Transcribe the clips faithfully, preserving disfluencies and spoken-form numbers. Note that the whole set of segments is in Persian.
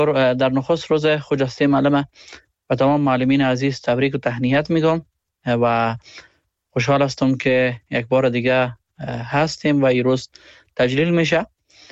در نخست روز خجسته معلم و تمام معلمین عزیز تبریک و تهنیت میگم و خوشحال هستم که یک بار دیگه هستیم و این روز تجلیل میشه.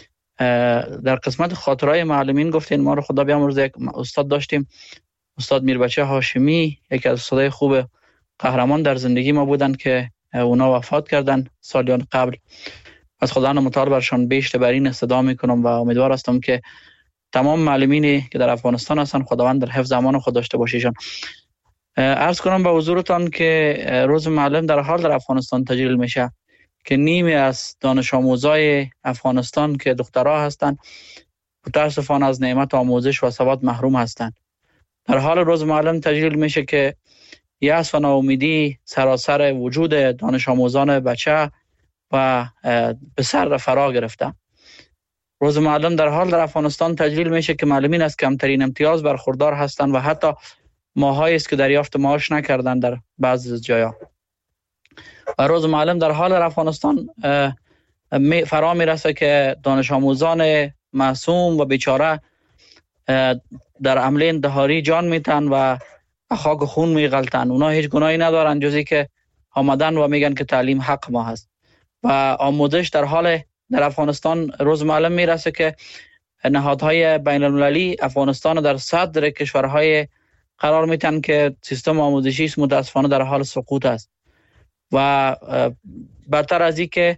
در قسمت خاطرهای معلمین گفتین ما رو خدا بیامرز، یک استاد داشتیم، استاد میربچه هاشمی، یکی از استادای خوب قهرمان در زندگی ما بودن که اونا وفات کردن سالیان قبل. از خداوند متعال برشان بیشتر برین استدا میکنم و امیدوار هستم که تمام معلمینی که در افغانستان هستن خداوند در حفظ امان خود داشته باشیشان. عرض کنم به حضورتان که روز معلم در حال در افغانستان تجلیل میشه که نیمی از دانش آموزای افغانستان که دخترها هستند متاسفانه از نعمت آموزش و سواد محروم هستند. در حال روز معلم تجلیل میشه که یأس و ناامیدی سراسر وجود دانش آموزان بچه و به سر فرا گرفته. روز معلم در حال در افغانستان تجلیل میشه که معلمین از کمترین امتیاز برخوردار هستند و حتی ماهایی است که دریافت معاش نکردن در بعضی از جاها. و روز معلم در حال در افغانستان فرا میرسه که دانش آموزان معصوم و بیچاره در حمله انتحاری جان میتن و خاک خون میغلطن. اونا هیچ گناهی ندارن جزی که آمدن و میگن که تعلیم حق ما هست. و آموزش در حال در افغانستان روز معلم میرسه که نهادهای بین المللی افغانستان در صدر کشورهای قرار میتن که سیستم آموزشی متاسفانه در حال سقوط است. و برتر از این که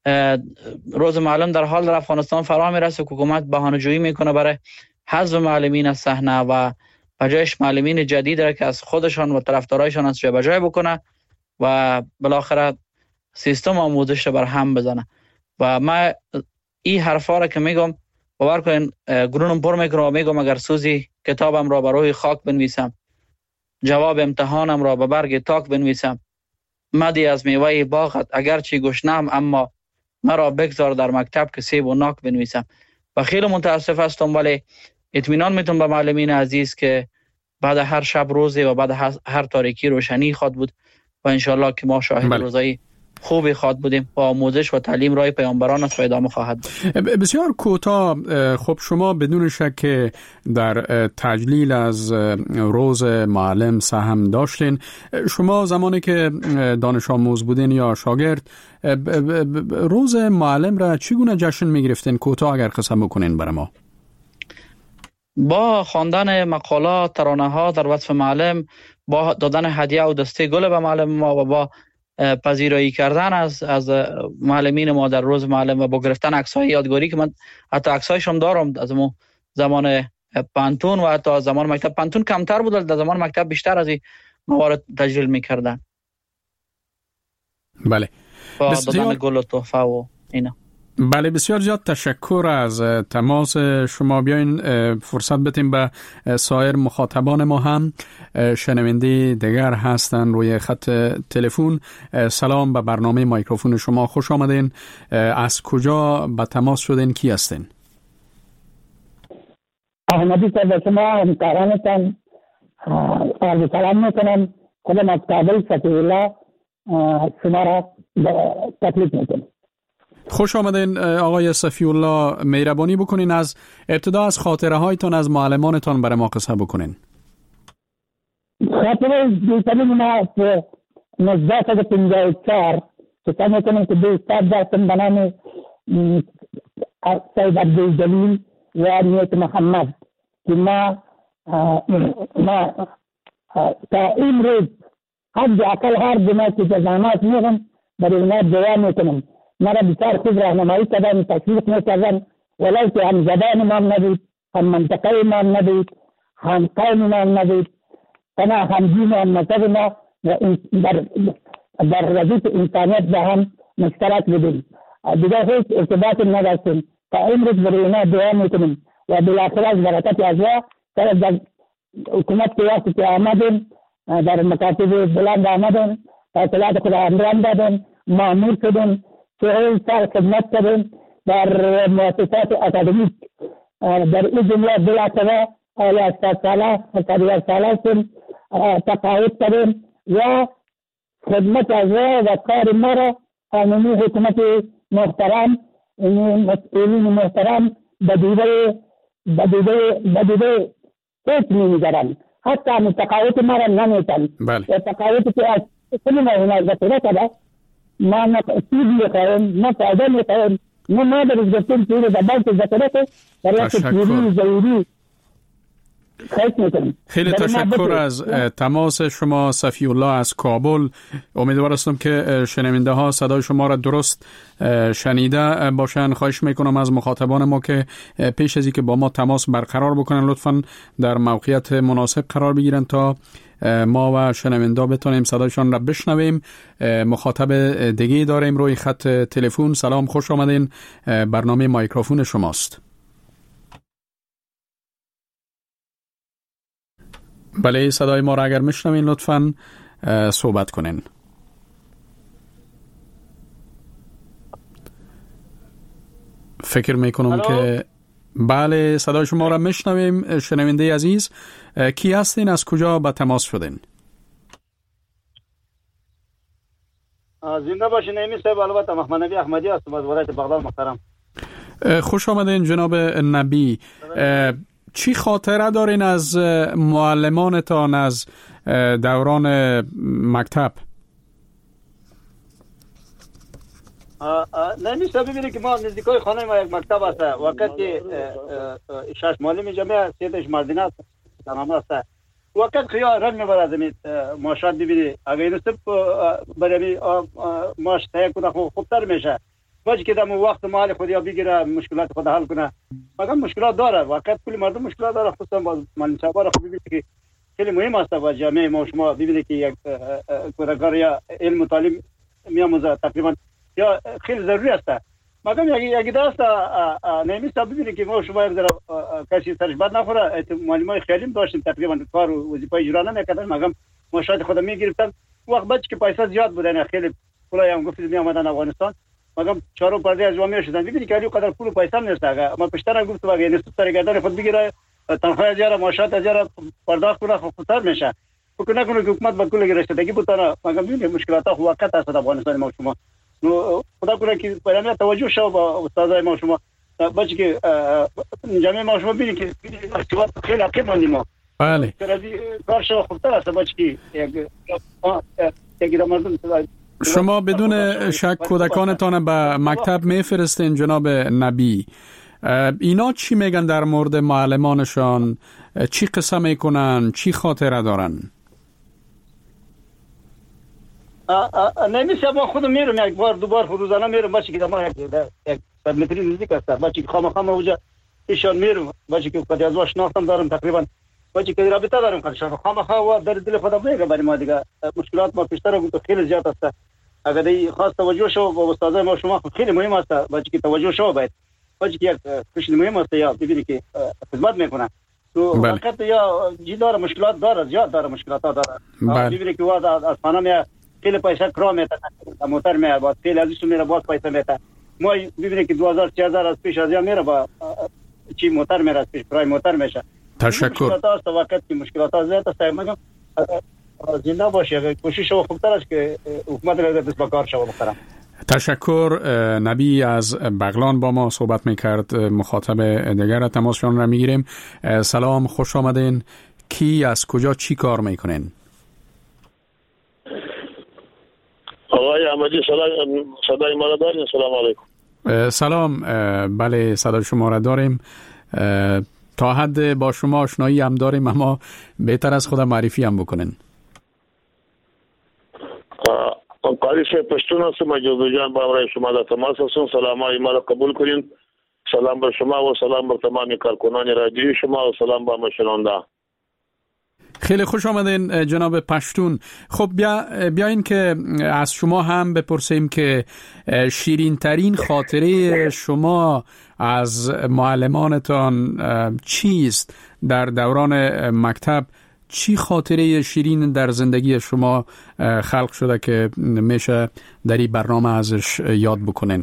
روز معلم در حال در افغانستان فرا میرسه که حکومت بهانه‌جویی میکنه برای حذف معلمین از صحنه و بجایش معلمین جدید را که از خودشان و طرفدارایشان از جای بجای بکنه و بالاخره سیستم آموزش را بر هم بزنه. و من این حرفا را که میگم باور کنین گرونم پر میکنم و میگم اگر سوزی کتابم را بر روی خاک بنویسم، جواب امتحانم را به برگ تاک بنویسم، مدی از میوه باغت اگرچه گشنم اما مرا بگذار در مکتب که سیب و ناک بنویسم. و خیلی متاسف هستم ولی اطمینان میتونم به معلمین عزیز که بعد هر شب روزی و بعد هر تاریکی روشنی خواد بود و انشالله که ما شاهد بله. روزایی خوبی خواد بودیم با آموزش و تعلیم رای پیامبران است و ادامه خواهد بود. بسیار کوتاه، خب شما بدون شک که در تجلیل از روز معلم سهم داشتین. شما زمانی که دانش آموز بودین یا شاگرد روز معلم را چگونه جشن میگرفتین؟ کوتاه اگر قسم بکنین برای ما. با خواندن مقالات، ترانه ها در وصف معلم، با دادن هدیه و دسته گل به معلم ما و با پذیرایی کردن از از معلمین ما در روز معلم و با گرفتن عکس‌های یادگاری که من حتی عکس‌هایشون دارم از اون زمان پانتون و حتی زمان مکتب. پانتون کمتر بود، در زمان مکتب بیشتر از این موارد تجلیل می‌کردن. بله. با دادن گل و تحفه و اینا. بله، بسیار زیاد تشکر از تماس شما. بیاین فرصت بدیم به سایر مخاطبان ما هم. شنونده دیگر هستن روی خط تلفن. سلام، به برنامه مایکروفون شما خوش آمدین. از کجا به تماس شدین؟ کی هستین؟ احمدی صاحب، شما همکارانتان عرض سلام میکنم. خودم از کابل صفی الله شما را تکلیف میکنم. خوش آمدین آقای صفی الله. مهربانی بکنین از ابتدا از خاطره هایتان از معلمانتان برای ما قصه بکنین. خاطره دیتنی ما نزده سال پنجاه و چهار قصه میکنم که دو استاد داشتم به نام سید عبدالجلیل و نیت محمد که ما ما تا این روز حد اقل هر جمعه که جزامات میگم برای اونا دعا میکنم. مرا بسیار خوب راهنمایی کردن، تشویق میکردن، ولو که هم زبان ما نبود، هم منطقه ما نبود، هم قوم ما نبود، تنها هم دین و مذهب ما در در وظیف انسانیت با هم مشترک بودیم. دیگر هیچ ارتباط نداشتیم. تا امروز برای اینا دعا میکنیم و بالاخره از برکت الله در حکومت که واسطه آمدیم، در مکاتب بلند آمدیم، اطلاعات خدا امران دادیم، مامور شدیم، چهل سال خدمت کردیم در مؤسسات اکادمیک. در این جمله بالاخره آیا ست ساله و ساله شدیم، تقاعد کردیم و خدمت از و کار ما را قانونی حکومت محترم، مسئولین محترم به دیوار بدیده بدیده فکر نمی‌دارن، حتی متقاعد ما را نمیتن. بله. تقاعد که از کلی ما هنر بطوره کرده ما نه سود میخواهیم نه فایده میخواهیم نه ما در از گفتیم که در بانک بطوره که در یک پیری ضروری خیلی تشکر از تماس شما صفی الله از کابل. امیدوار هستم که شنونده ها صدای شما را درست شنیده باشن. خواهش میکنم از مخاطبان ما که پیش از اینکه با ما تماس برقرار بکنن لطفاً در موقعیت مناسب قرار بگیرن تا ما و شنونده بتونیم صدایشان را بشنویم. مخاطب دیگه داریم روی خط تلفن. سلام، خوش آمدین، برنامه مایکروفون شماست. بله، صدای ما را اگر میشنوین لطفاً صحبت کنین. فکر میکنم که بله صدای شما را میشنویم. شنونده عزیز، کی هستین؟ از کجا به تماس شدین؟ زنده باشین نعیمی صاحب. البته محمد نبی احمدی هستم از ولایت بغداد محترم. خوش آمدین جناب نبی. چی خاطره دارین از معلمانتان از دوران مکتب؟ نمیشه ببینید که ما نزدیکای خانه ما یک مکتب است. وقتی که شش معلم جمعه سیتش مردین است تمام است. وقت خیال رنگ میبرد زمین ماشات ببینید اگر این سب برای ماش تهیه کنه خوبتر میشه. باید که دم وقت مال خودی بگیره مشکلات خود حل کنه. مگر مشکلات داره، وقت کلی مردم مشکلات داره، خصوصا با منصبا خود ببینید که خیلی مهم است با جامعه ما. شما ببینید که یک کارگر یا علم و تعلیم میاموزه تقریبا یا خیلی ضروری است. مگر یک یک دست نمیشه ببینید که ما شما یک ذره کسی سرش بد نخوره. معلمای خیالیم داشتیم تقریبا کار و وظیفه اجرا نمیکردن، مگر ما شاید خود میگرفتن. وقت بعد که پیسه زیاد بودن خیلی پولای هم گفتید می آمدن افغانستان، مگر چهارم پرده از جامعه شدن. ببینید که علی قدر پول و پیسه نیست. ما پشتر گفت واقعا این سر گردن خود بگیره تنخواه زیاد ماشات زیاد پرداخت کنه خودتر میشه. فکر نکنه که حکومت با کل گرفتگی بتونه. مگر ببینید مشکلات ها وقت است افغانستان ما شما. نو خدا کنه که برای توجه شو با استادای ما شما باشه که جامعه ما شما ببینید که خیلی عقیق ماندیم ما. بله. کار شو خوبتر است باشه که یک یک مردم شما بدون شک کودکانتان به مکتب میفرستین جناب نبی. اینا چی میگن در مورد معلمانشان؟ چی قصه میکنن؟ چی خاطره دارن؟ نمیشه ما خودم میرم یک بار دو بار روزانه میرم باشه که ما یک یک صد متری نزدیک است باشه که خام خام اونجا ایشان میرم باشه که قد از واش ناختم دارم تقریبا باشه که رابطه دارم کارشان خام خام در دل خودم میگه برای ما دیگه مشکلات ما پیشتر گفت خیلی زیاد است. اگر دی خاص توجه شو با استادای ما شما خیلی مهم است باشه که توجه شو باید باشه که یک خیلی مهم است یا ببینید که خدمت میکنه تو وقت یا جی داره مشکلات داره زیاد داره مشکلات داره. ببینید که واد از خانه خیلی پیسه کرا میتن موتر میاد با خیلی ازش میره باز پیسه میتن. ما ببینید که دو هزار سه هزار از پیش از یا میره با چی موتر میره پیش کرای موتر میشه. تشکر. مشکلات است وقتی مشکلات زیاد است. میگم زنده باشه کوشش و خوبتر است که حکومت را دست به کار شو بکنم. تشکر. نبی از بغلان با ما صحبت میکرد. مخاطب دیگر تماسشان را میگیریم. سلام، خوش آمدین. کی از کجا چی کار میکنین؟ آقای احمدی سلام، صدای ما را دارین؟ سلام علیکم. سلام، بله صدای شما را داریم. تا حد با شما آشنایی هم داریم اما بهتر از خودم معرفی هم بکنین. قاری صاحب پشتون هستم. جوزو جان با امرای شما در تماس هستم. سلام های ما را قبول کنین. سلام بر شما و سلام بر تمامی کارکنان رادیوی شما و سلام با مشنونده. خیلی خوش آمدین جناب پشتون. خب بیا بیاین که از شما هم بپرسیم که شیرین ترین خاطره شما از معلمانتان چیست در دوران مکتب؟ چی خاطره شیرین در زندگی شما خلق شده که میشه در این برنامه ازش یاد بکنین؟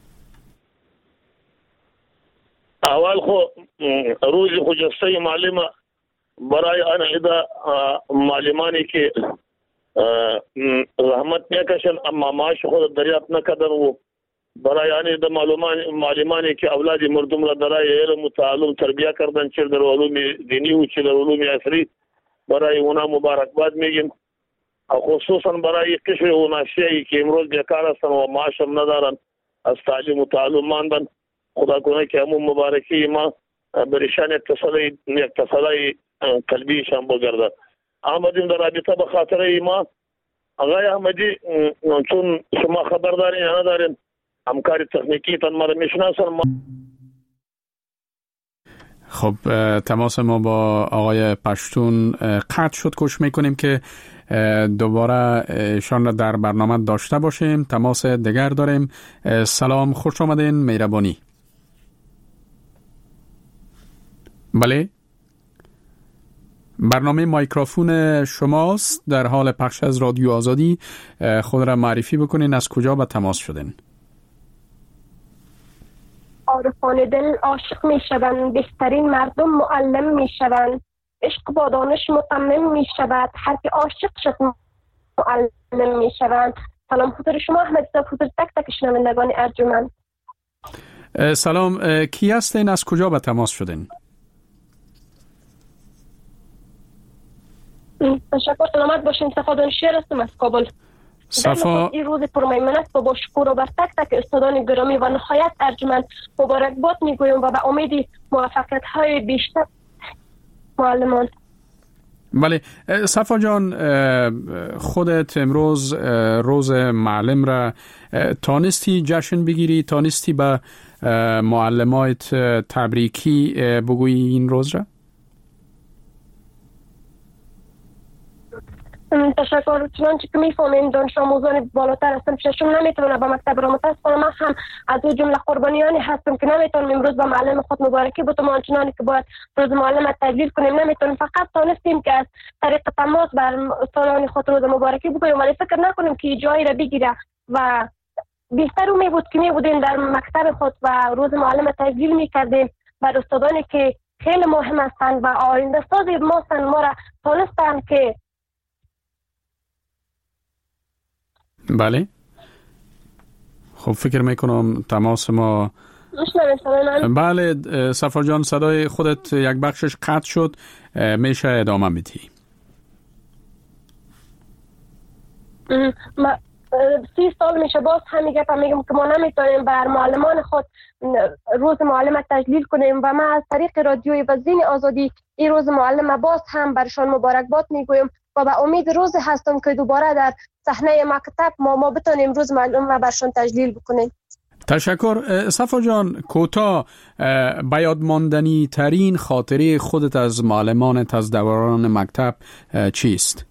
اول خو روز خجسته معلم برای آن ایده معلمانی که رحمت میکشن اما معاش خود دریافت نکردن و برای یعنی د معلومان معلمانی که اولاد مردم را برای علم و تعلم تربیت کردن، چه در علوم دینی و چه در علوم عصری، برای اونا مبارکباد میگیم. خصوصا برای قشر و ناشیه‌ای که امروز بیکار هستن و معاش هم ندارن، از تعلیم و تعلم ماندن. خدا کنه که همون مبارکی ما برشان اتصالی اتصالی قلبیشان بگرده. احمدیم در رابطه به خاطر ما آقای احمدی، چون شما خبر دارین یا ندارین، همکار تکنیکی تان ما را میشناسن. ما خب تماس ما با آقای پشتون قطع شد. کوشش میکنیم که دوباره ایشان را در برنامه داشته باشیم. تماس دیگر داریم. سلام، خوش آمدین، مهربانی. بله، برنامه مایکروفون شماست، در حال پخش از رادیو آزادی. خود را معرفی بکنین، از کجا به تماس شدین؟ عارفان دل عاشق می شوند، بهترین مردم معلم می شوند، عشق با دانش متمم می شود، هر که عاشق شد معلم می شوند. سلام خاطر شما احمد صاحب، خاطر تک تک شنوندگان ارجمند. سلام، کی هستین، از کجا به تماس شدین؟ تشکر، سلامت باشین. صفا دانشیار هستم از کابل. صفا، این روز پرمیمنت با با شکر و بر تک تک استادان گرامی و نهایت ارجمند مبارکباد میگویم و به امید موفقیت های بیشتر معلمان. بله صفا جان، خودت امروز روز معلم را تانستی جشن بگیری؟ تانستی به معلمایت تبریکی بگویی این روز را؟ تشکر. چنانچه که میفهمیم دانش آموزان بالاتر هستم، پیششون نمیتونه به مکتب را متاسفانه من هم از اون جمله قربانیانی هستم که نمیتونم امروز به معلم خود مبارکی بتم آنچنانی که باید روز معلم تجلیل کنیم نمیتونیم. فقط تانستیم که از طریق تماس بر استادان خود روز مبارکی بگوییم، ولی فکر نکنیم که جایی را بگیره و بهتر می بود که می بودیم در مکتب خود و روز معلم تجلیل میکردیم بر استادانی که خیلی مهم هستند و آینده ساز ما هستند، ما را تانستند که بله. خب فکر میکنم تماس ما بله صفا جان، صدای خودت یک بخشش قطع شد، میشه ادامه بدی؟ ما سی سال میشه باز همین گپ میگم که ما نمیتونیم بر معلمان خود روز معلم تجلیل کنیم و ما از طریق رادیوی و زین آزادی این روز معلم باز هم برشان مبارکباد میگویم و به امید روز هستم که دوباره در صحنه مکتب ما ما بتونیم روز معلم و برشان تجلیل بکنیم. تشکر. صفا جان، کوتاه به یاد ماندنی ترین خاطره خودت از معلمانت از دوران مکتب چیست؟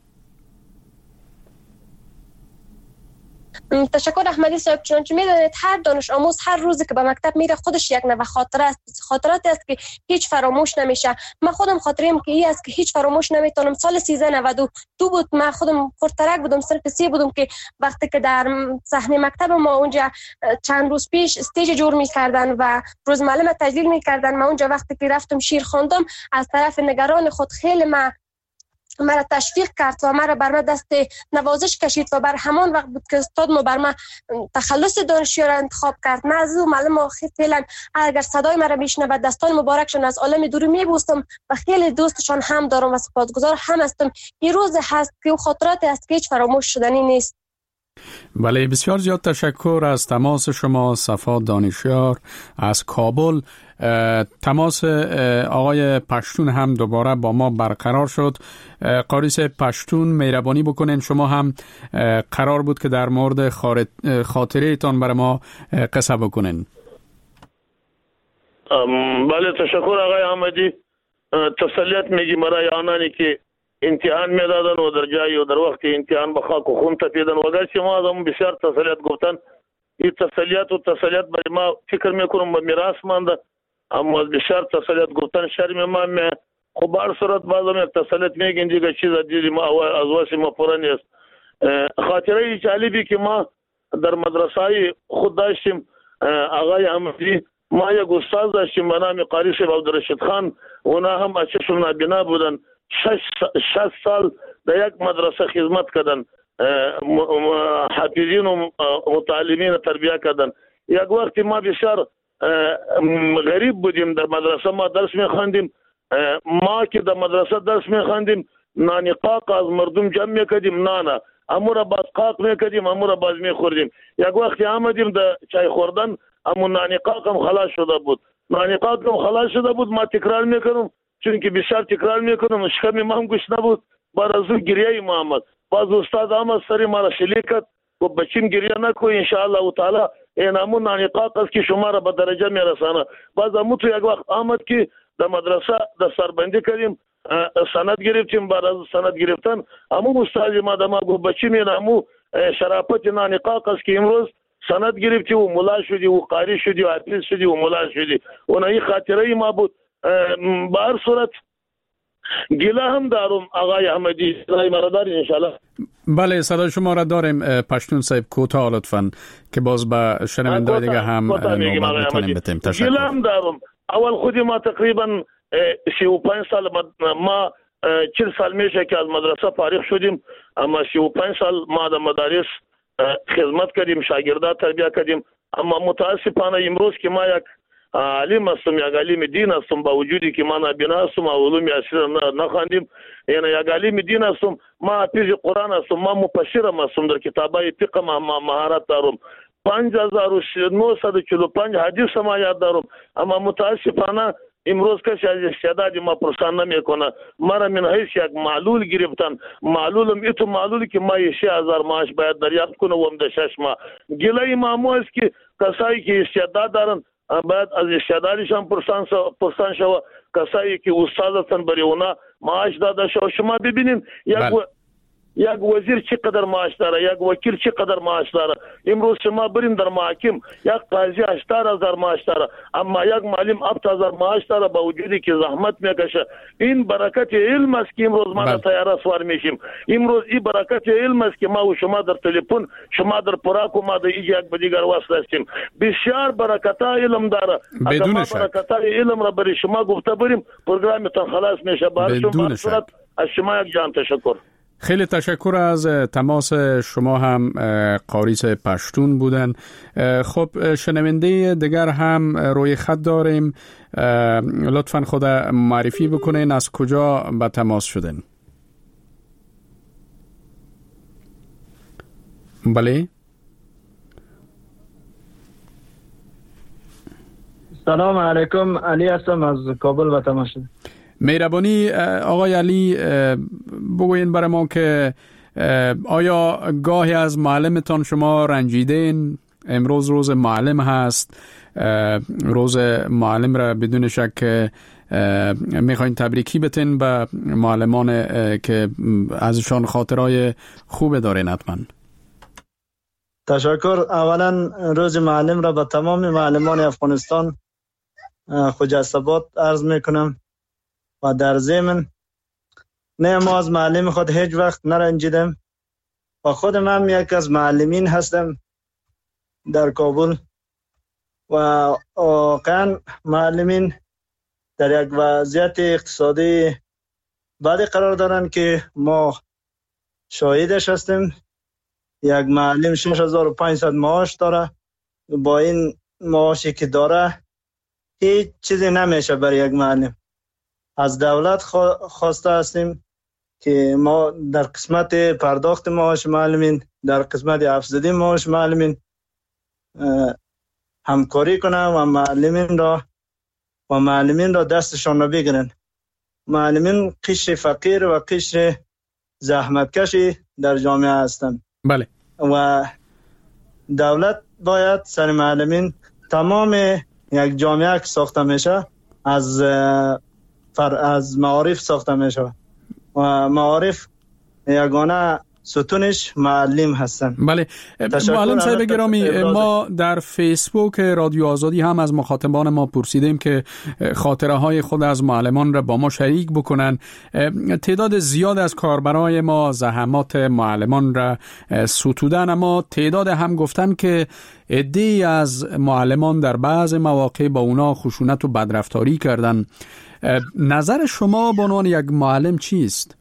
تشکر احمدی صاحب. چون میدونید هر دانش آموز هر روزی که به مکتب میره خودش یک نوع خاطره است، خاطراتی است که هیچ فراموش نمیشه. من خودم خاطره‌ام که این است که هیچ فراموش نمیتونم. سال سیزده نود و دو بود، من خودم پرترک بودم، صرف سی بودم که وقتی که در صحنه مکتب ما اونجا چند روز پیش استیج جور میکردن و روز معلم تجلیل میکردن، من اونجا وقتی که رفتم شیر خواندم از طرف نگران خود خیلی من مرا تشویق کرد و مرا بر من دست نوازش کشید و بر همان وقت بود که استاد ما بر من تخلص دانشجو را انتخاب کرد. من از او معلم آخر فعلا اگر صدای مرا میشنود دستان مبارکشان از عالم دور میبوسم و خیلی دوستشان هم دارم و سپاسگزار هم هستم. این روز هست که خاطرات است که هیچ فراموش شدنی نیست. بله بسیار زیاد تشکر از تماس شما صفا دانشیار از کابل. تماس آقای پشتون هم دوباره با ما برقرار شد. قاریس پشتون مهربانی بکنین، شما هم قرار بود که در مورد خاطره ایتان برای ما قصه بکنین. بله تشکر آقای احمدی. تسلیت میگی برای آنانی که امتحان میدادن و در جایی و در وقت امتحان به خاک و خون تپیدن و گرچه ما از هم بسیار تسلیت گفتن. این تسلیت و تسلیت برای ما فکر میکنم به میراث مانده، اما بسیار تسلیت گفتن شرم ما می خب بر صورت بعضم یک تسلیت میگین دیگه چیز دیدی ما از واسی ما پورا نیست. خاطره جالبی که ما در مدرسه خود داشتیم آقای احمدی، ما یک استاد داشتیم به نام قاری صاحب عبدالرشید خان، اونا هم از چشم نابینا بودن، شش سال در یک مدرسه خدمت کردن، حافظین و متعلمین تربیت کردن. یک وقتی ما بسیار غریب بودیم، در مدرسه ما درس میخواندیم، ما که در مدرسه درس میخواندیم نانی قاق از مردم جمع میکردیم، نانا امو را باز قاق میکردیم، امو را باز میخوردیم. یک وقتی آمدیم در چای خوردن، امو نانی قاق هم خلاص شده بود، نانی قاق هم خلاص شده بود. ما تکرار میکنم چون که بسیار تکرار میکنم، شکم ما هم گوش نبود. بعد از اون گریه ما آمد، باز استاد آمد سری ما را شلیک کرد و بچیم گریه نکو انشاءالله تعالی این امو نانی قاق است که شما را به درجه میرسانه. باز امو تو یک وقت آمد که در مدرسه در سربندی کردیم، سند گرفتیم. بعد از سند گرفتن امو استاد ما دما گفت بچیم این امو شرافت نانی قاق است که امروز سند گرفتی و ملا شدی و قاری شدی و حافظ شدی و ملا شدی. اون این خاطره ما بود. به هر صورت گله هم دارم آقای احمدی، صدای مرا دارین انشالله؟ بله صدای شما را داریم. پشتون صاحب کوتاه لطفاً که باز به شنونده دیگه هم نوبت بتونیم بتیم. تشکر. گله هم دارم. اول خودی ما تقریبا سی و پنج سال ما چهل سال میشه که از مدرسه فارغ شدیم، اما سی و پنج سال ما در مدارس خدمت کردیم، شاگردان تربیت کردیم. اما متاسفانه امروز که ما یک عالم هستم، یک عالم دین هستم، با وجودی که ما نابینا هستم و علوم یاسر نخواندیم، یعنی یک عالم دین هستم، ما حافظ قرآن هستم، ما مفسر هستم، در کتابای فقه ما مهارت دارم، پنج هزار و نهصد و چهل و پنج حدیث ما یاد دارم. اما متاسفانه امروز کسی از استعداد ما پرسان نمیکنه. مرا من حیث یک معلول گرفتن، معلولم ایتو معلولی که ما سه هزار معاش باید دریافت کنه و هم در شش ماه. گله ما است که کسایی که استعداد دارن باید از استعدادشان پرسان پرسان شوه. کسایی که استاد هستن برای اونا معاش داده شوه. شما ببینین یک و... یک وزیر چقدر معاش داره، یک وکیل چقدر معاش داره. امروز شما برین در محاکم یک قاضی هشتاد هزار معاش داره، اما یک معلم هفت هزار معاش داره با وجودی که زحمت میکشه. این برکت علم است که امروز ما در طیاره سوار میشیم. امروز این برکت علم است که ما و شما در تلفن، شما در پراک و ما در یک به دیگر وصل هستیم. بسیار برکت علم داره. اگر ما برکت علم را برای شما گفته بریم پروگرامتان خلاص میشه. برای شما از شما یک جان تشکر. خیلی تشکر از تماس شما. هم قاریس پشتون بودن. خب شنونده دیگر هم روی خط داریم. لطفاً خود معرفی بکنین، از کجا به تماس شدن؟ بله. سلام علیکم، علی هستم از کابل به تماس شدم. مهربانی آقای علی بگوین برای ما که آیا گاهی از معلمتان شما رنجیدین؟ امروز روز معلم هست، روز معلم را بدون شک میخواین تبریکی بتین به معلمان که ازشان خاطرهای خوب دارین. حتما تشکر. اولا روز معلم را به تمام معلمان افغانستان خجسته عرض میکنم و در ضمن نه ما از معلم خود هیچ وقت نرنجیدم و خودم هم یک از معلمین هستم در کابل و واقعا معلمین در یک وضعیت اقتصادی بدی قرار دارن که ما شاهدش هستیم. یک معلم شش هزار و پانصد معاش داره، با این معاشی که داره هیچ چیزی نمیشه برای یک معلم. از دولت خواسته هستیم که ما در قسمت پرداخت معاش معلمین، در قسمت افزودی معاش معلمین همکاری کنن و معلمین را و معلمین را دستشان را بگیرن. معلمین قشر فقیر و قشر زحمتکشی در جامعه هستند. بله. و دولت باید سر معلمین تمام یک جامعه که ساخته میشه از فر از معارف ساخته میشه و معارف یگانه ستونش معلم هستن. بله. معلم صاحب گرامی، ما در فیسبوک رادیو آزادی هم از مخاطبان ما پرسیدیم که خاطره های خود از معلمان را با ما شریک بکنن. تعداد زیاد از کاربرای ما زحمات معلمان را ستودن، اما تعداد هم گفتن که عده‌ای از معلمان در بعض مواقع با اونا خشونت و بدرفتاری کردن. نظر شما به عنوان یک معلم چیست؟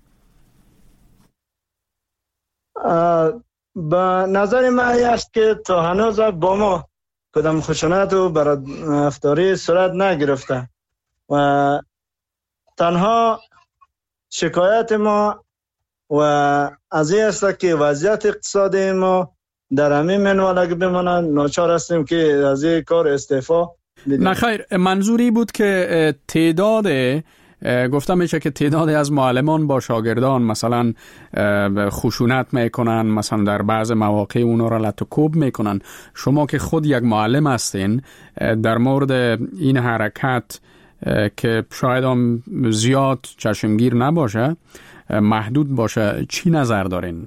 به نظر من است که تا هنوز با ما کدام خشونت و برافداری صورت نگرفته و تنها شکایت ما و از این است که وضعیت اقتصادی ما در همین منوال اگه بمانند ناچار هستیم که از این کار استعفا بدیم. نه خیر، منظوری بود که تعداد گفتم میشه که تعدادی از معلمان با شاگردان مثلا خشونت میکنن، مثلا در بعض مواقع اونا را لط و کوب میکنن. شما که خود یک معلم هستین در مورد این حرکت که شاید هم زیاد چشمگیر نباشه، محدود باشه، چی نظر دارین؟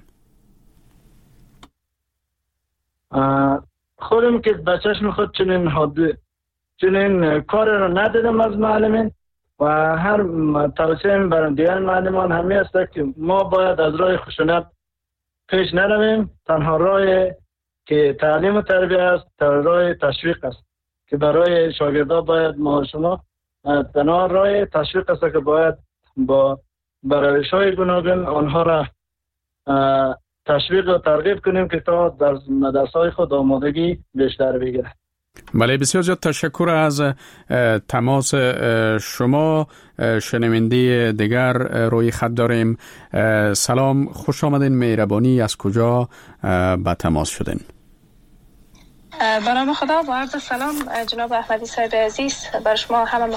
خودم که بچهش میخواد چنین حد چنین کار را ندیدم از معلمین و هر توصیه برای دیگر معلمان همی است که ما باید از راه خشونت پیش نرویم. تنها راه که تعلیم و تربیه است راه تشویق است که برای شاگردان باید ما شما تنها راه تشویق است که باید با برایش‌های گوناگون آنها را تشویق و ترغیب کنیم که تا در مدرسه‌های خود آمادگی بیشتر بگیرند. بله، بسیار زیاد تشکر از تماس شما. شنونده دیگر روی خط داریم. سلام، خوش آمدین، مهربانی، از کجا با تماس شدین؟ به نام خدا، با عرض سلام جناب احمدی صاحب عزیز، بر شما همه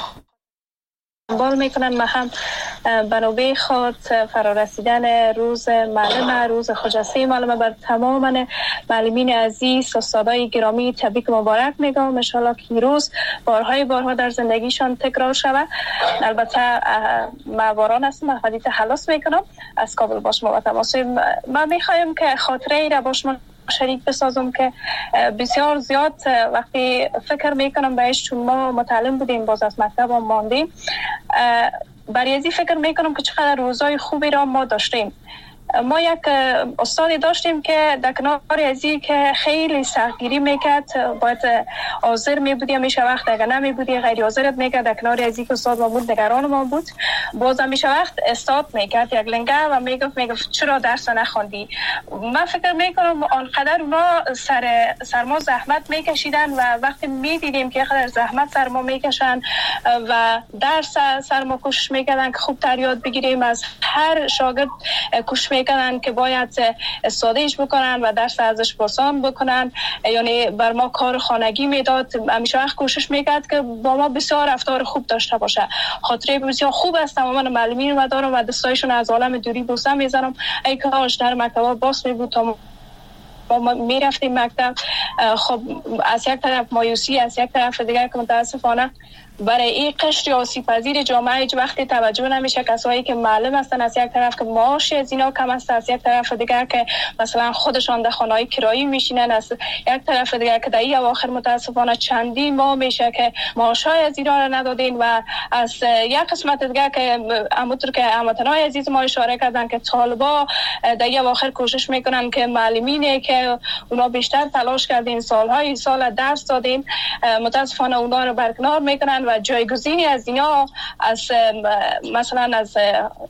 بال میکنن. ما هم بنابه خود فرارسیدن روز معلم، روز خجسته معلم، بر تمام معلمین عزیز، استادای گرامی تبریک مبارک میگم. ان شاء الله که این روز بارهای بارها در زندگیشان تکرار شود. البته ما باران هستم، احمدی تخلص میکنم از کابل با شما و تماس. من میخوایم که خاطره ای را با شما شریک بسازم که بسیار زیاد وقتی فکر میکنم بهش، چون ما متعلم بودیم باز از مکتب هم ماندیم، برای ازی فکر میکنم که چقدر روزای خوبی را ما داشتیم. ما یک استادی داشتیم که در کنار ازی که خیلی سختگیری میکرد، باید حاضر میبودی همیشه وقت، اگر نمیبودی غیر حاضرت میکرد. در کنار ازی که استاد ما بود، نگران ما بود، باز همیشه وقت استاد میکرد یک لنگه و میگفت میگفت چرا درس نخوندی. من فکر میکنم آنقدر اونا سر سرما زحمت میکشیدن و وقتی میدیدیم که قدر زحمت سرما میکشن و درس سرما کوشش میکردن که خوب تر یاد بگیریم، از هر شاگرد کوشش میکنن که باید استادیش بکنن و درس ازش پرسان بکنن. یعنی بر ما کار خانگی میداد، همیشه وقت کوشش میکرد که با ما بسیار رفتار خوب داشته باشه. خاطره بسیار خوب است تمام معلمین و دارم و دستایشون از عالم دوری بوسه میزنم. ای کاش در مکتب باز می بود تا ما میرفتیم مکتب. خب از یک طرف مایوسی، از یک طرف دیگر که متاسفانه برای این قشر آسیب پذیر جامعه هیچ وقتی توجه نمیشه. کسایی که معلم هستن از یک طرف که معاش از اینا کم است، از یک طرف دیگر که مثلا خودشان در خانه‌های کرایی میشینن، از یک طرف دیگر که در این اواخر متاسفانه چندین ماه میشه که معاشای از اینا را ندادین و از یک قسمت دیگر که همونطور که هموطنای عزیز ما اشاره کردن که طالبا در این اواخر کوشش میکنن که معلمینی که اونا بیشتر تلاش کردین، سالهای سال درس دادین، متاسفانه اونا رو برکنار میکنن و جایگزینی از اینا از مثلا از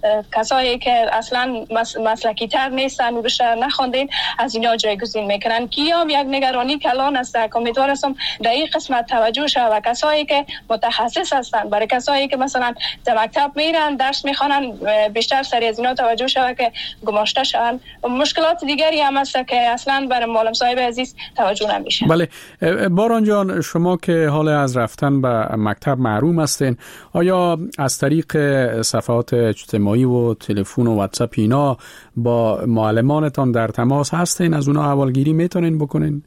کسایی که اصلا مسلکی تر نیستن و بیشتر نخوندین از اینا جایگزین میکنن. کیام یک نگرانی کلان است که امیدوار هستم در این قسمت توجه شود و کسایی که متخصص هستن، برای کسایی که مثلا در مکتب میرن درس میخوانن بیشتر سری از اینا توجه شود که گماشته شون. مشکلات دیگری هم هست که اصلا برای معلم صاحب عزیز توجه نمیشه. بله باران جان، شما که حال از رفتن به مکتب محروم هستین، آیا از طریق صفحات اجتماعی و تلفن و واتساپ اینا با معلمانتان در تماس هستین؟ از اونا احوالگیری میتونین بکنین؟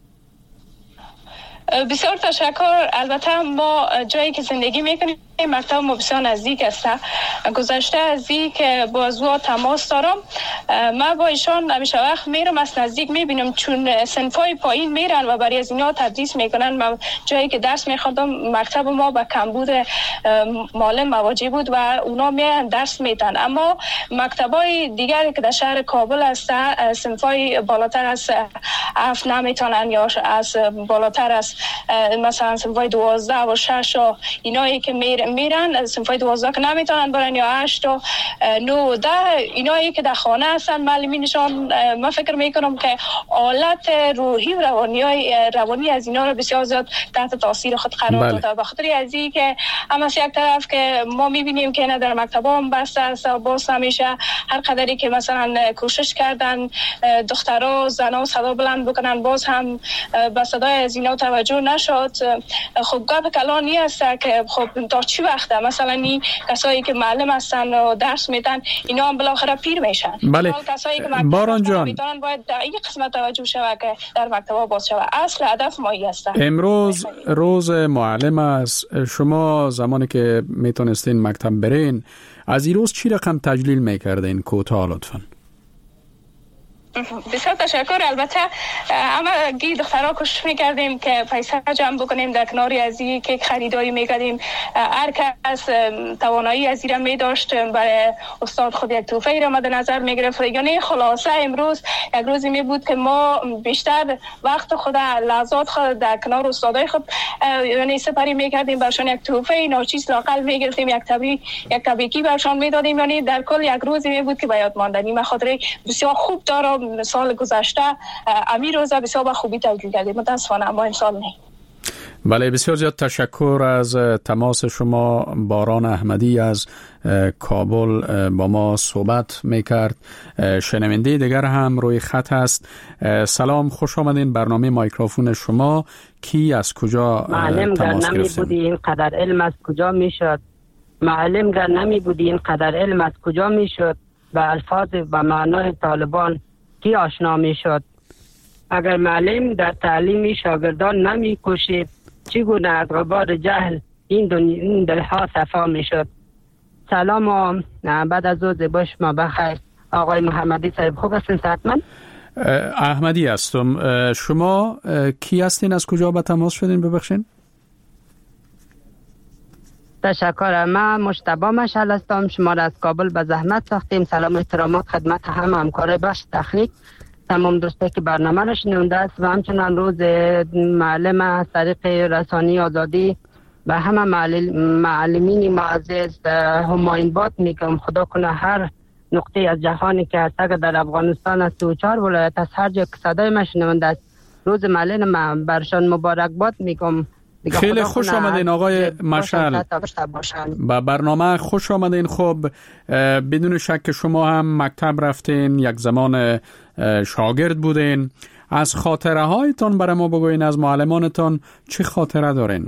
بسیار تشکر. البته ما جایی که زندگی میکنیم مکتب ما بسیار نزدیک است. گذشته از این که با زوا تماس دارم، من با ایشان همیشه وقت میرم از نزدیک میبینم، چون صنفای پایین میرن و برای از اینا تدریس میکنن. من جایی که درس میخوندم مکتب ما با کمبود معلم مواجه بود و اونا میرن درس میدن. اما مکتبای دیگری که در شهر کابل هست صنفای بالاتر از هفت نمیتونن یا از بالاتر از مثلا صنفای دوازده و شش و اینایی که میرن میرن، صنفای دوازده که نمیتونن برن یا هشت و نه ده اینایی که در خانه هستن معلمینشان، من فکر میکنم که حالت روحی و روانی روانی از اینا رو بسیار زیاد تحت تاثیر خود قرار داده. به خاطر از این که هم از یک طرف که ما میبینیم که نه در مکتبا هم بسته است، باز همیشه هر قدری که مثلا کوشش کردن دخترها زنا صدا بلند بکنن باز هم به صدای از اینا توجه نشد. خب گپ کلانی است که خب تا چی وقته مثلا این کسایی که معلم هستن و درس میدن اینا هم بالاخره پیر میشن. بله. کسایی که باران جان میتونن باید در این قسمت توجه شود که در مکتبا باز شود. اصل هدف ما این است. امروز روز معلم است. شما زمانی که میتونستین مکتب برین از این روز چی رقم تجلیل میکردین؟ کوتاه لطفاً. بسیار تشکر. البته اما گی دخترها کوشش میکردیم که پیسه جمع بکنیم، در کناری از این که خریداری میکردیم. هر کس توانایی از این می داشت برای استاد خود یک توفیق را مد نظر میگرفت. یعنی خلاصه امروز یک روزی می بود که ما بیشتر وقت خود لحظات خود در کنار استادای خود یعنی سپری میکردیم، برشان یک توفیق ناچیز لاقل میگرفتیم، یک تبریک یک تبریکی برشان میدادیم. یعنی در کل یک روزی می بود که به یاد ماندنی. من خاطره بسیار خوب دارم. سال گذشته امیر روزا بسیار با خوبی تجلیل کردیم، متاسفانه اما امسال نه. بله، بسیار زیاد تشکر از تماس شما. باران احمدی از کابل با ما صحبت میکرد. شنونده دیگر هم روی خط هست. سلام، خوش آمدین. برنامه مایکروفون شما. کی از کجا معلم تماس گر نمی بودی این قدر علم از کجا میشد؟ معلم گر نمی بودی این قدر علم از کجا میشد؟ به الفاظ و معنای طالبان کی آشنا می شد؟ اگر معلم در تعلیم شاگردان نمی کشید چگونه از غبار جهل این دنیا این دلها صفا می شد؟ سلام و بعد از روز باش ما بخیر. آقای محمدی صاحب خوب هستین؟ صحتمند؟ احمدی هستم. شما کی هستین؟ از کجا به تماس شدین؟ ببخشین. تشکر. من مجتبی مشعل هستم. شما را از کابل به زحمت ساختیم. سلام و احترامات خدمت همه همکار بخش تخلیق، تمام دوستایی که برنامه را شنونده است و همچنان روز معلم از طریق رسانی آزادی و همه معلمین معزز هماین باد میکنم. خدا کنه هر نقطه از جهانی که هست اگر در افغانستان از سی و چهار ولایت از هر جا که صدای من شنونده است روز معلم من برشان مبارکباد میکنم. خیلی خوش آمدین آقای مشعل. با برنامه خوش آمدین. خب بدون شک شما هم مکتب رفتین، یک زمان شاگرد بودین. از خاطره هایتان برای ما بگوین، از معلمانتان چه خاطره دارین؟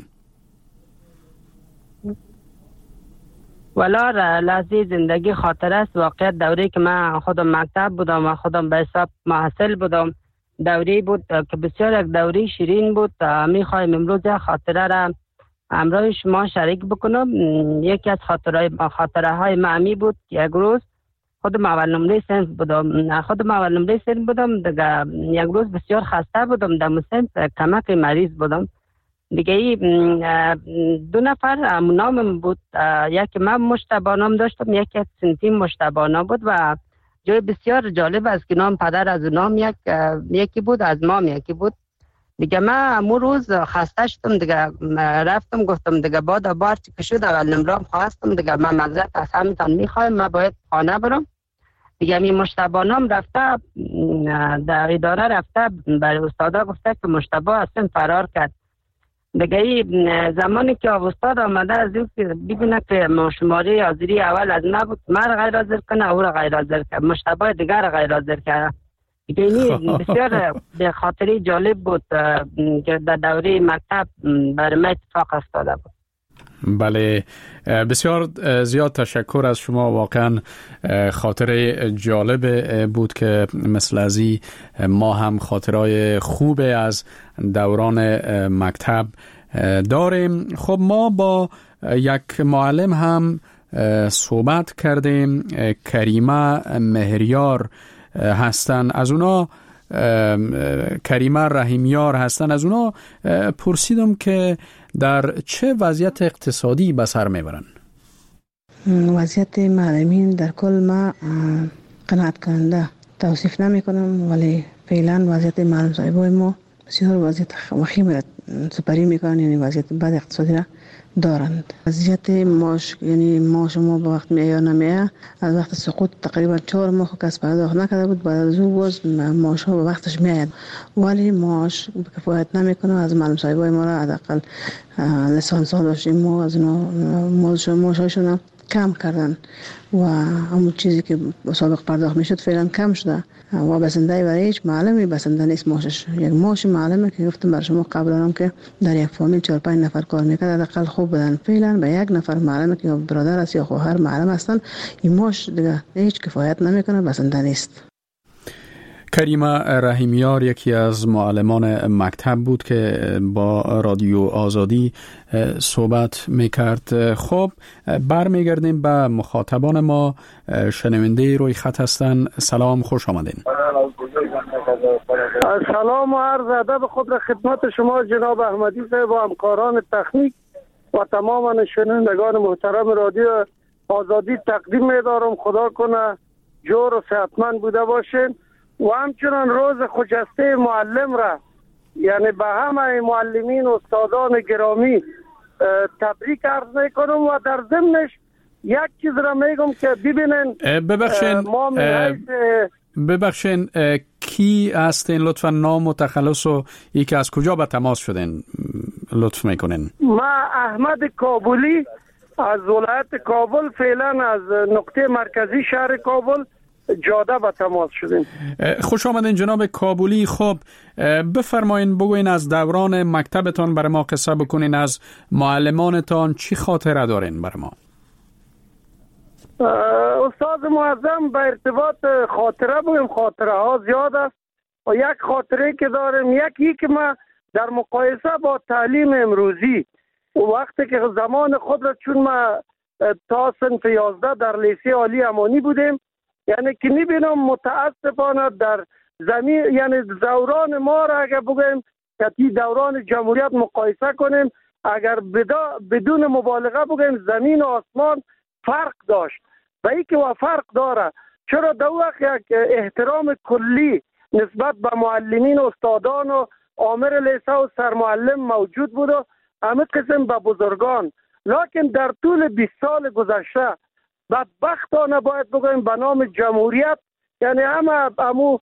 والا لحظه زندگی خاطره است. واقعیت دوری که من خودم مکتب بودم و خودم به حساب محصل بودم، دوری بود که بسیار یک دوری شیرین بود. میخوایم امروز خاطره را همراه شما شریک بکنم. یکی از خاطره خاطره های معمی بود. یک روز خودم اول نمره صنف بودم خودم اول نمره صنف بودم دیگه. یک روز بسیار خسته بودم، در صنف کمک مریض بودم دیگه. دو نفر نامم بود، یکی من مجتبی نام داشتم، یکی از صنفی مجتبی نام بود و جای بسیار جالب است که نام پدر از نام یک یکی بود، از مام یکی بود دیگه. من امو روز خسته شدم دیگه، رفتم گفتم دیگه بعد بار که شد اول نمرام خواستم دیگه من معذرت از همتان میخوایم، من باید خانه برم دیگه. می مجتبی نام رفته در اداره رفته برای استادا گفته که مجتبی اصلا فرار کرد دیگه. زمانی که استاد آمده از این ببینه که شماره حاضری اول از نبود، من غیر حاضر کنه او را غیر حاضر کرد، مجتبی دیگر را غیر حاضر کرد دیگه. این بسیار به خاطری جالب بود که در دوره مکتب برای من اتفاق افتاده بود. بله، بسیار زیاد تشکر از شما. واقعا خاطره جالب بود که مثل ازی ما هم خاطرهای خوب از دوران مکتب داریم. خب ما با یک معلم هم صحبت کردیم، کریمه مهریار هستن. از اونا کریمه رحیمیار هستن. از اونا پرسیدم که در چه وضعیت اقتصادی به سر میبرن؟ وضعیت معلمین در کل ما قناعت کننده توصیف نمی کنم، ولی فعلا وضعیت معلم صاحبای ما بسیار وضعیت وخیم را سپری میکنن، یعنی وضعیت بد اقتصادی را دارند. وضعیت معاش یعنی معاش ما به وقت میاد نمیاد. از وقت سقوط تقریبا چهار ماه کس پرداخت نکرده بود، بعد از اون باز معاش ها به وقتش میاد، ولی معاش کفایت نمیکنه. از معلم صاحبای ما را حداقل لیسانس ها داشتیم ما از اونا معاششون کم کردن و همون چیزی که سابق پرداخت میشد فعلا کم شده و بسنده برای هیچ معلمی بسنده نیست معاشش. یک معاش معلمه که گفتم بر شما قبل هم که در یک فامیل چهار پنج نفر کار میکرد حداقل خوب بدن. فعلا به یک نفر معلم که برادر است یا خواهر معلم هستن این معاش دیگه هیچ کفایت نمیکنه، بسنده نیست. کریمه رحیمیار یکی از معلمان مکتب بود که با رادیو آزادی صحبت میکرد. خب برمیگردیم به مخاطبان ما. شنونده روی خط هستن. سلام، خوش آمدین. سلام و عرض ادب خود را خدمت شما جناب احمدی صاحب و همکاران تکنیک و تمام شنوندگان محترم رادیو آزادی تقدیم می‌دارم. خدا کنه جور و صحتمند بوده باشین و همچنان روز خجسته معلم را یعنی به همه معلمین و استادان گرامی تبریک عرض میکنم و در ضمنش یک چیز را میگم که ببینن ببخشین ما ببخشین کی هستین؟ لطفا نام و تخلص و یکی از کجا به تماس شدین لطف میکنین. ما احمد کابلی از ولایت کابل، فعلا از نقطه مرکزی شهر کابل جاده به تماس شدیم. خوش آمدین جناب کابلی. خب بفرمایین بگوین از دوران مکتبتان برای ما قصه بکنین، از معلمانتان چی خاطره دارین برای ما؟ استاد معظم به ارتباط خاطره بگیم خاطره ها زیاد است و یک خاطره که دارم یکی که ما در مقایسه با تعلیم امروزی و وقتی که زمان خود را چون ما تا صنف یازده در لیسه عالی امانی بودیم یعنی که میبینم متاسفانه در زمین یعنی دوران ما را اگر بگیم که دوران جمهوریت مقایسه کنیم اگر بدون مبالغه بگیم زمین و آسمان فرق داشت و ای که و فرق داره. چرا در وقت یک احترام کلی نسبت به معلمین و استادان و آمر لیسه و سرمعلم موجود بود و همه قسم به بزرگان، لکن در طول بیست سال گذشته بدبختانه باید بگویم به نام جمهوریت یعنی همه امو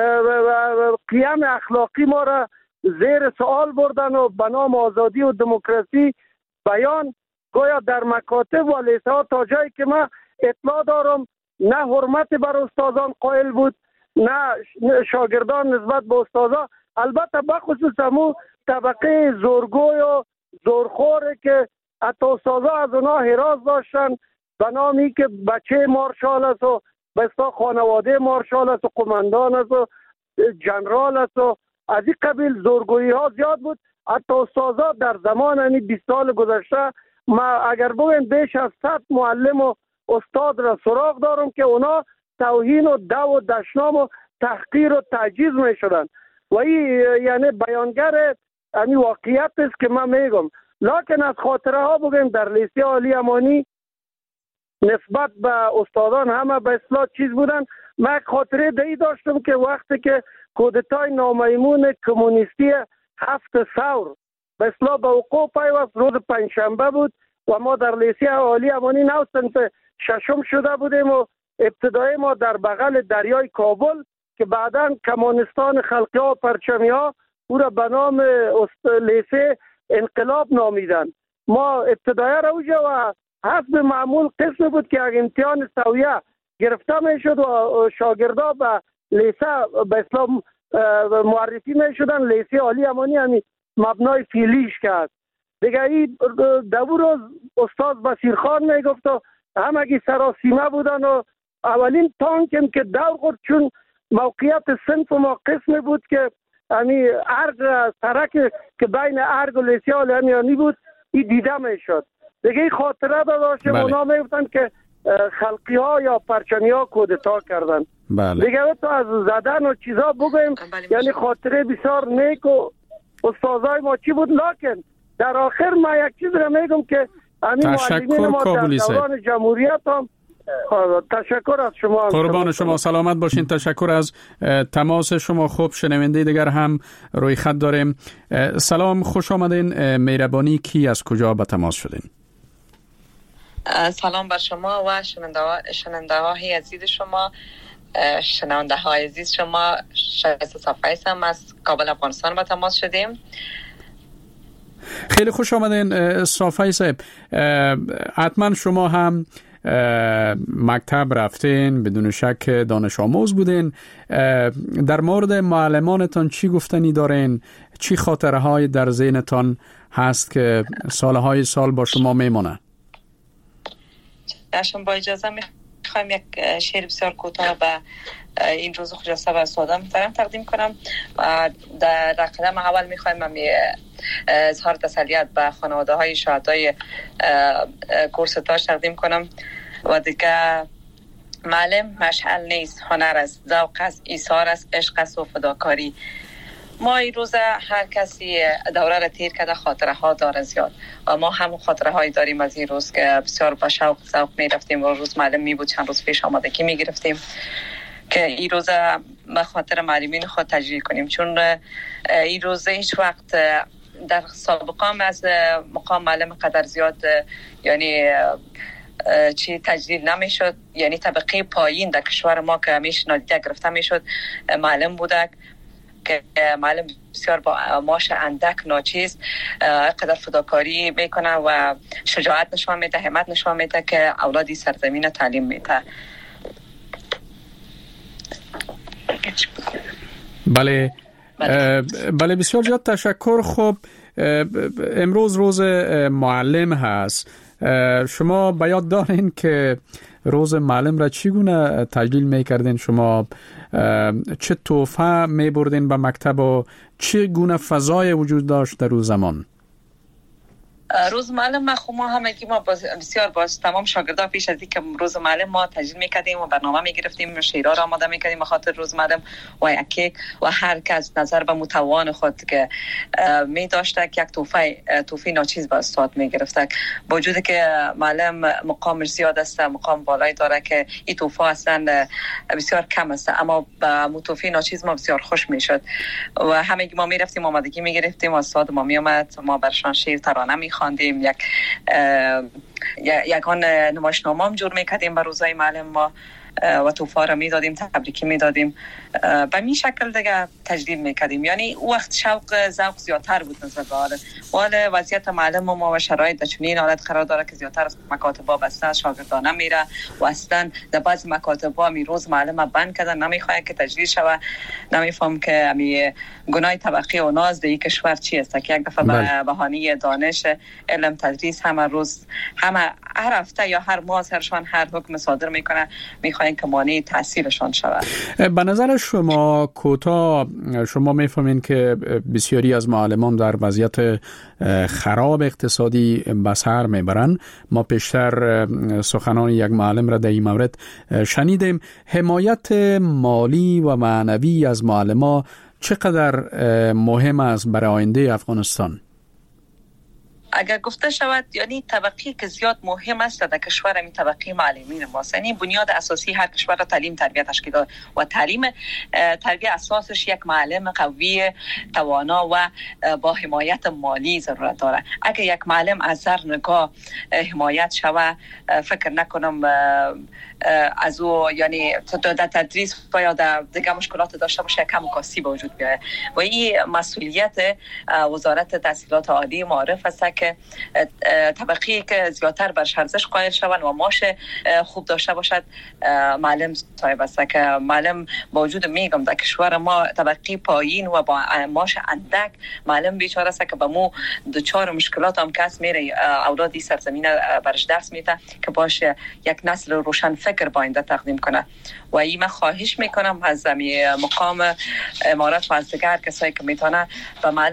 قیم اخلاقی ما را زیر سوال بردن و به نام آزادی و دموکراسی بیان گویا در مکاتب و لیسه ها تا جایی که من اطلاع دارم نه حرمت بر استادان قائل بود نه شاگردان نسبت به استادان. البته بخصوص همو طبقه زورگوی و زورخوره که حتی استادان از اونا حراس داشتن به نامی که بچه مارشال است و بستا خانواده مارشال است و قماندان است و جنرال است و از این قبیل زورگویی ها زیاد بود. حتی استادان در زمان یعنی بیست سال گذشته ما اگر بگویم بیش از صد معلم و استاد را سراغ دارم که اونا توهین و دو و دشنام و تحقیر و تعجیز می شدن و این یعنی بیانگر یعنی واقعیت است که من میگم. لکن از خاطره ها بگیم در لیسه عالی امانی نسبت به استادان همه به اصلاح چیز بودن. من خاطره دی داشتم که وقتی که کودتای نامیمون کمونیستی هفت ثور به اصلاح به وقوع پیوست روز پنجشنبه بود و ما در لیسه عالی امانی نو صنف ششم شده بودیم و ابتدای ما در بغل دریای کابل که بعدا کمانستان خلقی ها و پرچمی ها او را به نام لیسه انقلاب نامیدن. ما ابتدای را اوجا و حسب معمول قسم بود که اگه امتحان سویه گرفته می شد و شاگردا به لیسه به اسلام معرفی می شدن لیسه عالی امانی همی مبنای فیلیش کرد دیگه. این دو روز استاد بصیرخان می گفت و همگی سراسیمه بودن و اولین تانکم که دور خورد چون موقعیت صنف ما قسم بود که همی ارگ سرک که بین ارگ و لیسه عالی امانی بود این دیده می شد دیگه. این خاطره داشتیم بله. اونا می گفتن که خلقی ها یا پرچمی ها کودتا کردن بله. دیگه تو از زدن و چیزا بگویم بله. یعنی خاطره بسیار نیک و استادای ما چی بود. لکن در آخر ما یک چیز را میگم که همین معلمین ما در دوران جمهوریت هم تشکر از شما. قربان شما، سلامت باشین. تشکر از تماس شما. خوب، شنونده دیگر هم روی خط داریم. سلام، خوش آمدین. مهربانی کی از کجا به تماس شدین؟ سلام بر شما و شنونده های عزیز شما. شنونده های عزیز شما، شایسته صفایس هم از کابل افغانستان به تماس شدیم. خیلی خوش آمدین صافی صاحب. حتما شما هم مکتب رفتین، بدون شک دانش آموز بودین. در مورد معلمانتان چی گفتنی دارین؟ چی خاطره های در ذهنتان هست که سالهای سال با شما میمونه؟ داشتم با اجازه میخوایم یک شعر بسیار کوتاه به این روز خجسته و ساده محترم تقدیم کنم. در قدم اول میخوایم من اظهار تسلیت به خانواده های شهدای کورستاژ تقدیم کنم و دیگه معلم مشعل نیست، هنر است، ذوق است، ایثار است، عشق است و فداکاری. ما این روز هر کسی دوره را تیر کرده خاطره ها داره زیاد و ما هم خاطره هایی داریم از این روز که بسیار با شوق ذوق می رفتیم و روز معلم می بود، چند روز پیش آمادگی می گرفتیم که این روز به خاطر معلمین خود تجلیل کنیم، چون این روز هیچ وقت در سابقه هم از مقام معلم قدر زیاد یعنی چی تجلیل نمیشد. یعنی طبقه پایین در کشور ما که همیشه نادیده گرفته میشد معلم بوده که معلم بسیار با معاش اندک ناچیز قدر فداکاری میکنه و شجاعت نشون میده، همت نشون میده که اولادی سرزمین تعلیم میده. بله بله، بسیار زیاد تشکر. خب امروز روز معلم هست. شما به یاد دارین که روز معلم را چگونه تجلیل میکردین؟ شما چه تحفه میبردین به مکتب و چه گونه فضای وجود داشت در روز زمان؟ روز معلم ما خو ما همگی ما بسیار باز تمام شاگردان پیش از اینکه روز معلم ما تجلیل میکردیم و برنامه میگرفتیم، شعرها را آماده میکردیم به خاطر روز معلم و یک کیک و هر کس نظر به متوان خود که می داشته یک تحفه تحفه ناچیز به استاد میگرفته. با وجودی که معلم مقامش زیاد است، مقام بالایی داره که این تحفه اصلا بسیار کم است، اما با تحفه ناچیز ما بسیار خوش میشد و همگی ما میرفتیم آمادگی میگرفتیم و استاد ما میومد، ما برشان شعر ترانه می خواندیم، یک یکان نمایشنامه هم جور میکردیم به روزای معلم ما و توفا را میدادیم، تبریکی میدادیم. به می شکل دیگه تجدید میکردیم. یعنی وقت شوق ذوق زیادتر بود نسبت به حال وال وضعیت معلم ما و شرایط در چنین حالت قرار داره که زیادتر از مکاتبا بسته شاگردانه میره و اصلا در بعض مکاتبا می روز معلم بند کردن، نمیخواد که تجدید شوه. نمیفهم که امی گناه طبقه و ناز در این کشور چی است که یک دفعه به بهانه دانش علم تدریس همه روز همه هر هفته یا هر ماه سرشان هر حکم صادر میکنه، میخواین که مانع تحصیلشان شود. به نظر شما کوتاه شما میفهمین که بسیاری از معلمان در وضعیت خراب اقتصادی به سر میبرن. ما پیشتر سخنان یک معلم را در این مورد شنیدیم. حمایت مالی و معنوی از معلمان چقدر مهم است برای آینده افغانستان؟ اگر گفته شود یعنی طبقه که زیاد مهم است در کشور این طبقه معلمین ماست. یعنی بنیاد اساسی هر کشور را تعلیم تربیت تشکیل داده و تعلیم تربیت اساسش یک معلم قوی توانا و با حمایت مالی ضرورت داره. اگر یک معلم از هر نگاه حمایت شود فکر نکنم از او یعنی در تدریس و یا در دیگه مشکلات داشته باشه کم و کاسی به وجود بیاید و این مسئولیت وزارت تحصیلات عالی معرف است که طبقی که زیادتر بر ارزش قائل شوند و معاش خوب داشته باشد معلم صاحب است که معلم با وجود میگم در کشور ما طبقی پایین و با معاش اندک معلم بیچاره است که با مو دچار مشکلات هم کس میره اولادی سرزمین برش درس میده که باشه یک نسل روشن فکر با آینده تقدیم کنه و این من خواهش میکنم از مقام امارات و از دیگر کسایی که میتونه به معلم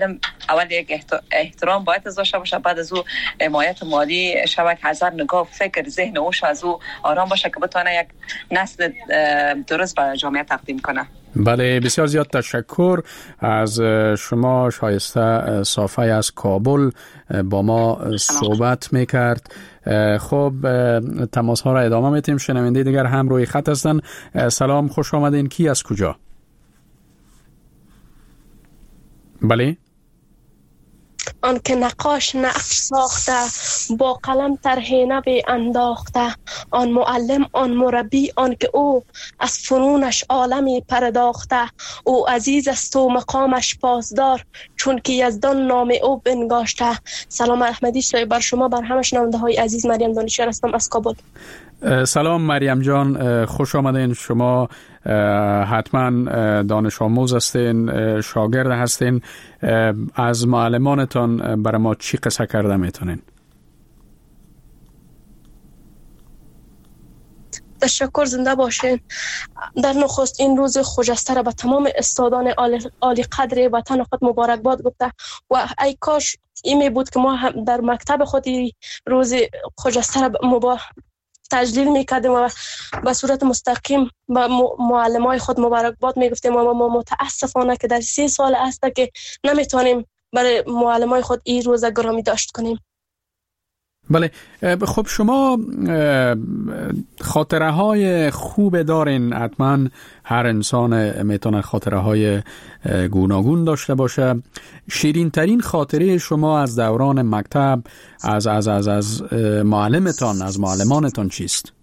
اول یک احترام باید داشته باشه، بعد از او حمایت مالی شود که هزار نگاه فکر ذهن اوش از او آرام باشه که بتونه یک نسل درست برای جامعه تقدیم کنه. بله، بسیار زیاد تشکر از شما. شایسته صافی از کابل با ما صحبت میکرد. خب تماس ها را ادامه میتیم. شنونده دیگر هم روی خط هستن. سلام، خوش آمدین. کی از کجا؟ بله. آن که نقاش نقش ساخته، با قلم طرح نبی انداخته، آن معلم آن مربی آن که او از فنونش عالمی پرداخته، او عزیز است و مقامش پاسدار، چون که یزدان نام او بنگاشته. سلام احمدی صاحب بر شما، بر همه شنونده های عزیز. مریم دانشیار هستم از کابل. سلام مریم جان، خوش آمدین. شما حتما دانش آموز هستین، شاگرد هستین. از معلمانتان برای ما چی قصه کرده میتونین؟ تشکر، زنده باشین. در نخست این روز خجسته را به تمام استادان عالی قدر وطن خود مبارکباد گفته و ای کاش این می بود که ما هم در مکتب خودی روز خجسته را مبارک تجلیل میکردیم و به صورت مستقیم به معلمای خود مبارکباد میگفتیم و ما متاسفانه که در سی سال است که نمیتونیم برای معلمای خود این روز گرامی داشت کنیم. بله، خب شما خاطره های خوب دارین. حتما هر انسان میتونه خاطره های گوناگون داشته باشه. شیرین ترین خاطره شما از دوران مکتب از از از از معلمتان، از معلمانتان چیست؟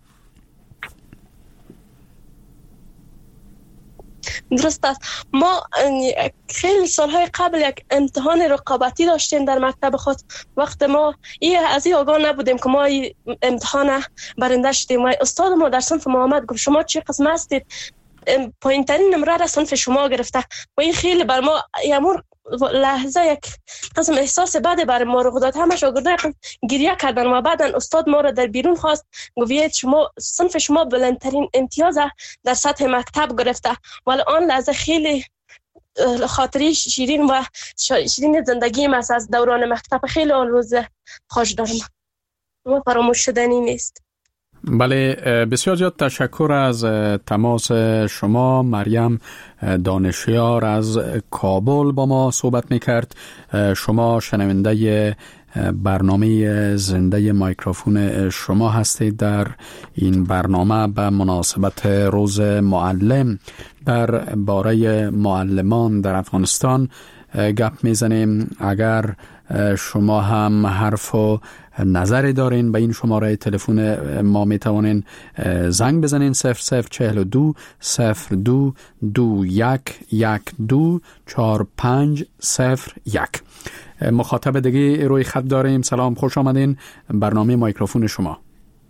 درست است. ما خیلی سالهای قبل یک امتحان رقابتی داشتیم در مکتب خود. وقت ما این از این آگاه نبودیم که ما این امتحان برنده شدیم و استاد ما در صنف ما آمد گفت شما چه قسم هستید؟ پایین ترین نمره را صنف شما گرفته و این خیلی بر ما یمور لحظه یک قسم احساس بده بر ما رخ داد. همه شاگردان گریه کردن و بعدن استاد ما را در بیرون خواست، گفت شما صنف شما بلندترین امتیاز در سطح مکتب گرفته. ولی آن لحظه خیلی خاطری شیرین و شیرین زندگیم است از دوران مکتب. خیلی آن روز خوش دارم و فراموش شدنی نیست. بله، بسیار زیاد تشکر از تماس شما. مریم دانشیار از کابل با ما صحبت میکرد. شما شنونده برنامه زنده میکروفون شما هستید. در این برنامه به مناسبت روز معلم در باره معلمان در افغانستان گپ میزنیم. اگر شما هم حرف و نظری دارین به این شماره تلفن ما میتوانین زنگ بزنین صفر صفر چهل و دو صفر دو دو یک یک دو چهار پنج صفر یک. مخاطب دیگه روی خط داریم. سلام، خوش آمدین. برنامه میکروفون شما.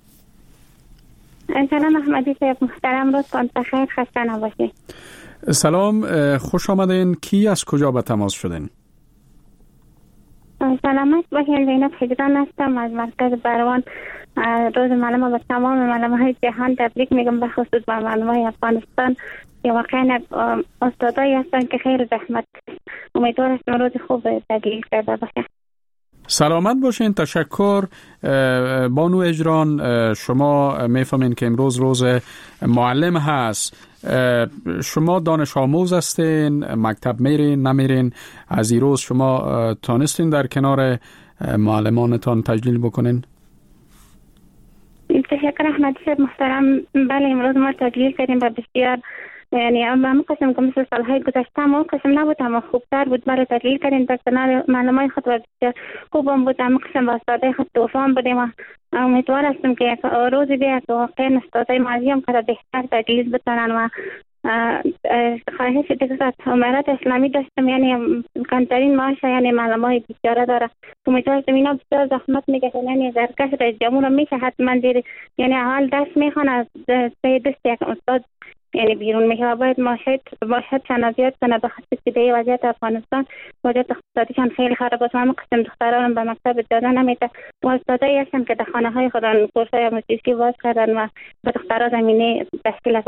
سلام احمدی صاحب محترم، روزتان بخیر، خسته نباشید. سلام، خوش آمدین. کی از کجا به تماس شدین؟ سلامت باشین. زینب حجران هستم از مرکز بروان. روز معلم به تمام معلم های جهان تبریک میگم، به خصوص به معلم های افغانستان که واقعا استادایی هستن که خیلی زحمت. امیدوار هستم روز خوب تجلیل کرده باشه. سلامت باشین. تشکر. بانو اجران، شما میفهمین که امروز روز معلم هست. شما دانش آموز هستین، مکتب میرین نمیرین؟ از این روز شما تانستین در کنار معلمانتان تجلیل بکنین؟ تشکر احمدی صاحب محترم. بله، امروز ما تجلیل کردیم و بسیار یعنی اما قسم که مثل سالهای گذشته ما قسم نبود اما خوبتر بود. برای تجلیل کردیم در کنار معلمای خود و بسیار خوبم بود. اما قسم با استادای خود توفان بودیم و امیدوار هستم که روزی بیاد که واقعا استادای ماضی هم که بهتر تجلیل بتونن و خواهش دیگه از امارات اسلامی داشتم، یعنی کمترین معاش یعنی معلمای بیچاره داره. امیدوار هستم اینا بسیار زحمت میکشن، یعنی زرکش رئیس جمهور میشه حتما زیر یعنی اول درس میخوان از سه دست یک استاد یعنی بیرون میشه و باید ماشد باشد تنازیات کنه به خاطر که دیگه وضعیت افغانستان وضعیت اقتصادیشان خیلی خراب است. همه قسم دختران به مکتب اجازه نمیده و استادایی هستن که در خانه های خودان کورسای موسیقی باز کردن و به دخترها زمینه تشکیل